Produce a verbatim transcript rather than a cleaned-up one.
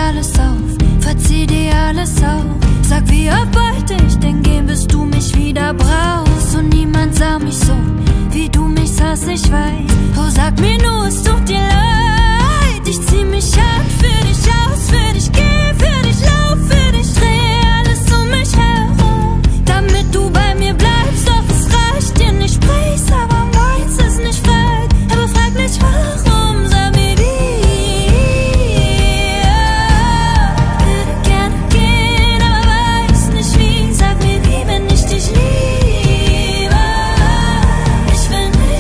alles auf, verzieh dir alles auf. Sag, wie oft wollte ich denn gehen, bis du mich wieder brauchst. Und niemand sah mich so, wie du mich sahst, ich weiß. Oh, sag mir nur, es tut dir leid, ich zieh mich an.